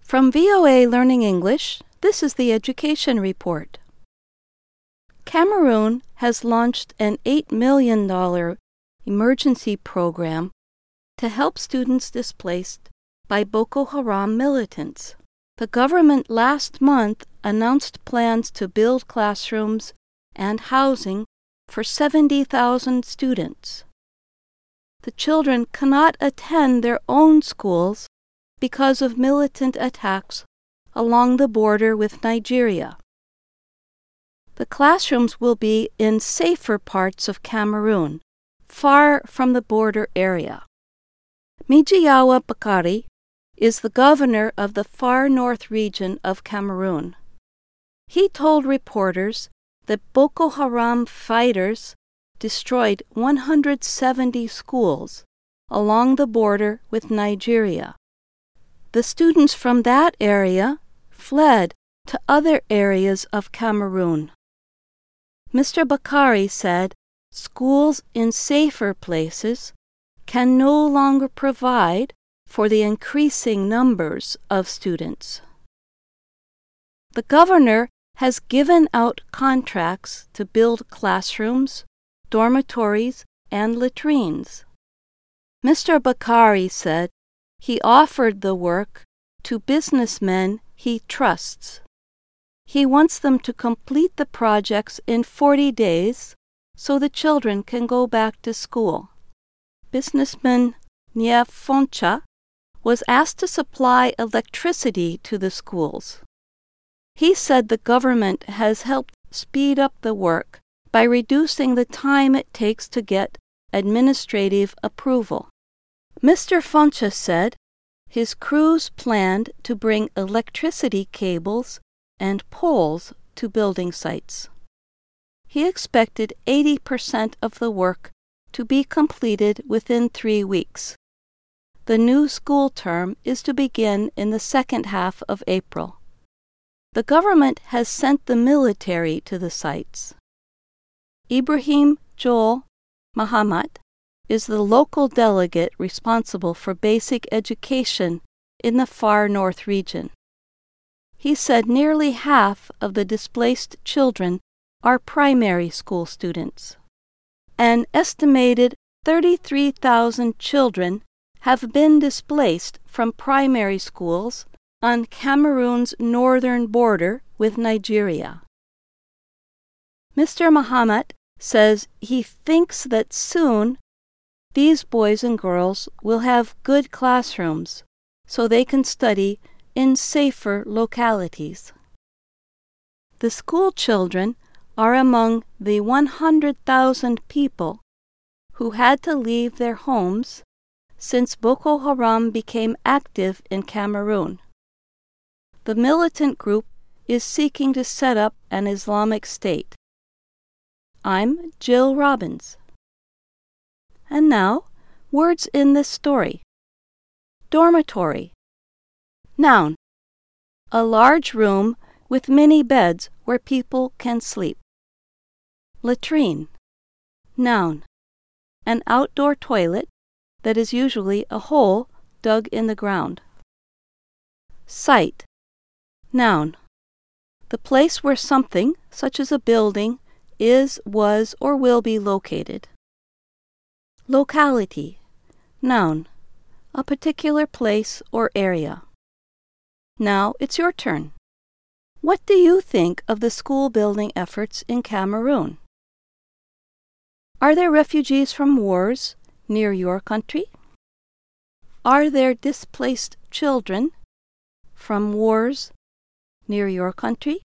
From VOA Learning English, this is the Education Report. Cameroon has launched an $8 million emergency program to help students displaced by Boko Haram militants. The government last month announced plans to build classrooms and housing for 70,000 students. The children cannot attend their own schools because of militant attacks along the border with Nigeria. The classrooms will be in safer parts of Cameroon, far from the border area. Mijiawa Bakari is the governor of the far north region of Cameroon. He told reporters that Boko Haram fighters destroyed 170 schools along the border with Nigeria. The students from that area fled to other areas of Cameroon. Mr. Bakari said schools in safer places can no longer provide for the increasing numbers of students. The governor has given out contracts to build classrooms, dormitories, and latrines. Mr. Bakari said he offered the work to businessmen he trusts. He wants them to complete the projects in 40 days so the children can go back to school. Businessman Nia Foncha was asked to supply electricity to the schools. He said the government has helped speed up the work by reducing the time it takes to get administrative approval. Mr. Foncha said his crews planned to bring electricity cables and poles to building sites. He expected 80% of the work to be completed within 3 weeks. The new school term is to begin in the second half of April. The government has sent the military to the sites. Ibrahim Joel Mahamat is the local delegate responsible for basic education in the far north region. He said nearly half of the displaced children are primary school students. An estimated 33,000 children have been displaced from primary schools on Cameroon's northern border with Nigeria. Mr. Mahamat says he thinks that soon these boys and girls will have good classrooms so they can study in safer localities. The school children are among the 100,000 people who had to leave their homes since Boko Haram became active in Cameroon. The militant group is seeking to set up an Islamic State. I'm Jill Robbins. And now, words in this story. Dormitory. Noun. A large room with many beds where people can sleep. Latrine. Noun. An outdoor toilet that is usually a hole dug in the ground. Site. Noun. The place where something, such as a building, is, was, or will be located. Locality. Noun. A particular place or area. Now it's your turn. What do you think of the school building efforts in Cameroon? Are there refugees from wars near your country? Are there displaced children from wars near your country?